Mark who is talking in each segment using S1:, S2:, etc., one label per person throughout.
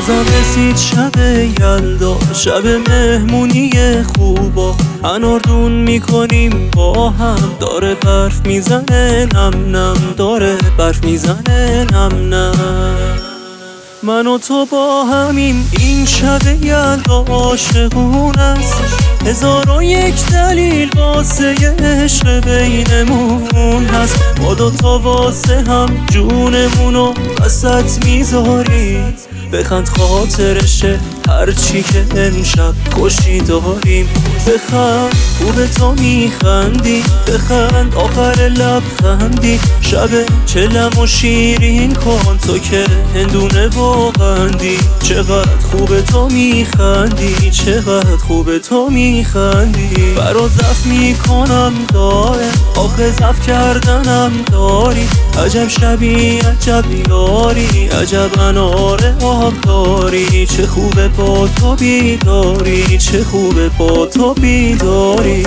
S1: بازم رسید شب یلدا، شب مهمونی خوبا، اناردون میکنیم با هم، داره برف میزنه نم نم، داره برف میزنه نم نم. من و تو با همیم این شب یلدا، عاشقون است 1001 دلیل واسه عشق بینمون هست. با دوتا واسه هم جونمونو وسط میذاری، بخند خاطرشه هرچی که امشب خوشی داریم. بخند خوب تو میخندی، بخند آخر لبخندی، شب چلم و شیرین کن تو که هندونه و قندی. چقدر خوب تو میخندی، چقدر خوب تو میخندی. برات زف میکنم دائم، آخه زف کردنم داری. عجب شبی عجب یاری، عجب انار آب داری. چه خوبه با تو بیداری، چه خوبه با تو بیداری.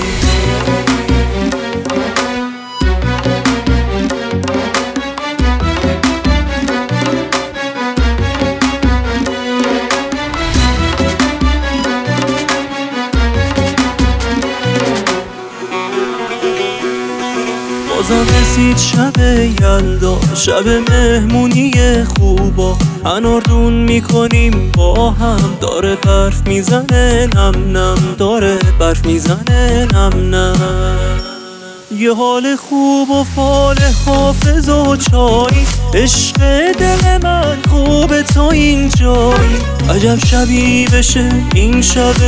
S1: بازم رسید شب یلدا، شب مهمونی خوبا، اناردون میکنیم با هم، داره برف میزنه نم نم، داره برف میزنه نم نم. یه حال خوب و فال حافظ و چای، عشق دل من خوب تو اینجایی. عجب شبی بشه این شب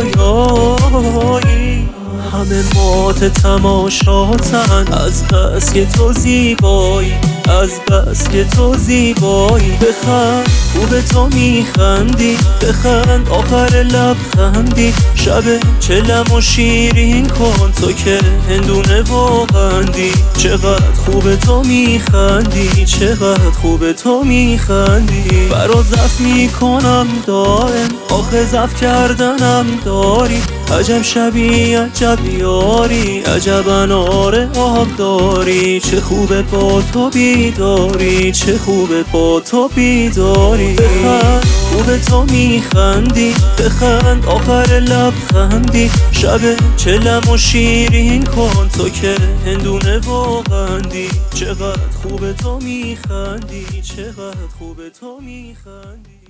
S1: رویایی، همه مات تماشاتن از بس که تو زیبایی، از بس که تو زیبایی. بخند خوب تو میخندی، بخند آخر لبخندی، شب چلم و شیرین کن تو که هندونه و قندی. چقدر خوب تو میخندی، چقدر خوب تو میخندی. برات زف میکنم دائم، آخه زف کردنم داری. عجب شبی عجب یاری، عجب انار آب داری. چه خوبه با تو بیداری، چه خوبه با تو بیداری. بخند خوب تو میخندی، بخند آخر لبخندی، شب چلم و شیرین کن تو که هندونه و قندی. چقدر خوب تو میخندی، چقدر خوب تو میخندی.